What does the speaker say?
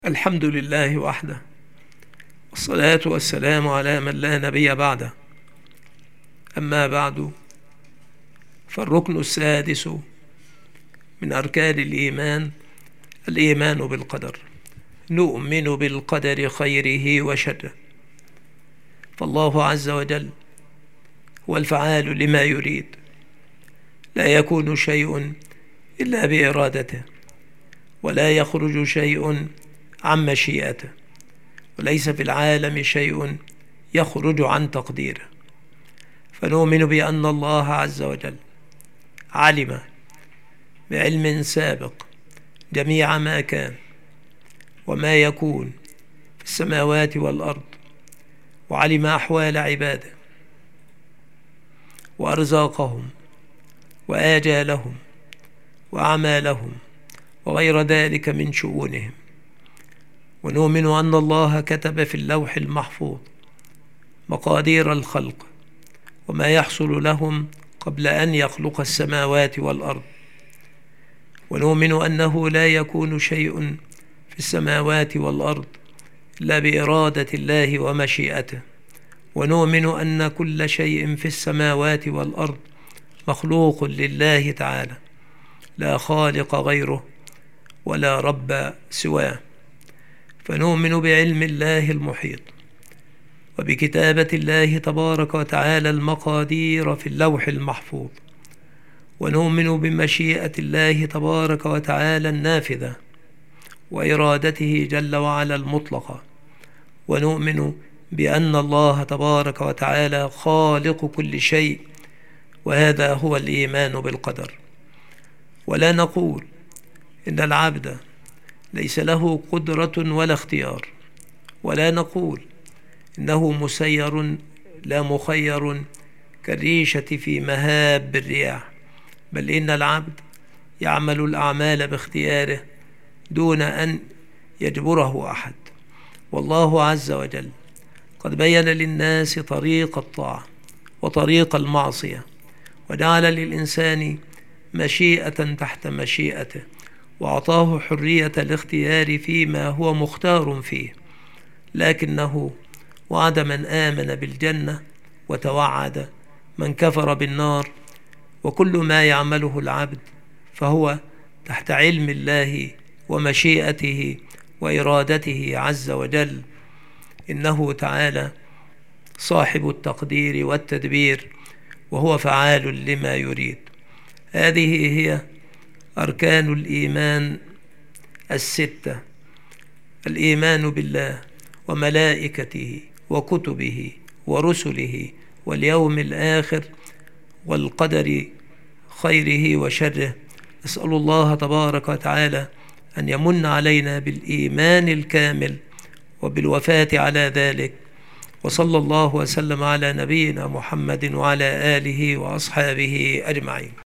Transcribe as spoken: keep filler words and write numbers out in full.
الحمد لله وحده، والصلاة والسلام على من لا نبي بعده. أما بعد، فالركن السادس من أركان الإيمان الإيمان بالقدر. نؤمن بالقدر خيره وشره، فالله عز وجل هو الفعال لما يريد، لا يكون شيء إلا بإرادته، ولا يخرج شيء عن مشيئته، وليس في العالم شيء يخرج عن تقديره. فنؤمن بأن الله عز وجل علم بعلم سابق جميع ما كان وما يكون في السماوات والأرض، وعلم أحوال عباده وأرزاقهم وآجالهم وأعمالهم وغير ذلك من شؤونهم. ونؤمن أن الله كتب في اللوح المحفوظ مقادير الخلق وما يحصل لهم قبل أن يخلق السماوات والأرض. ونؤمن أنه لا يكون شيء في السماوات والأرض إلا بإرادة الله ومشيئته. ونؤمن أن كل شيء في السماوات والأرض مخلوق لله تعالى، لا خالق غيره ولا رب سواه. فنؤمن بعلم الله المحيط، وبكتابة الله تبارك وتعالى المقادير في اللوح المحفوظ. ونؤمن بمشيئة الله تبارك وتعالى النافذة، وإرادته جل وعلا المطلقة. ونؤمن بأن الله تبارك وتعالى خالق كل شيء، وهذا هو الإيمان بالقدر. ولا نقول إن العبد ليس له قدرة ولا اختيار، ولا نقول إنه مسير لا مخير كالريشة في مهاب الرياح، بل إن العبد يعمل الأعمال باختياره دون أن يجبره أحد. والله عز وجل قد بين للناس طريق الطاعة وطريق المعصية، وجعل للإنسان مشيئة تحت مشيئته، وأعطاه حرية الاختيار فيما هو مختار فيه. لكنه وعد من آمن بالجنة وتوعد من كفر بالنار، وكل ما يعمله العبد فهو تحت علم الله ومشيئته وإرادته عز وجل. إنه تعالى صاحب التقدير والتدبير، وهو فعال لما يريد. هذه هي أركان الإيمان الستة: الإيمان بالله وملائكته وكتبه ورسله واليوم الآخر والقدر خيره وشره. نسأل الله تبارك وتعالى أن يمن علينا بالإيمان الكامل وبالوفاة على ذلك. وصلى الله وسلم على نبينا محمد وعلى آله وأصحابه أجمعين.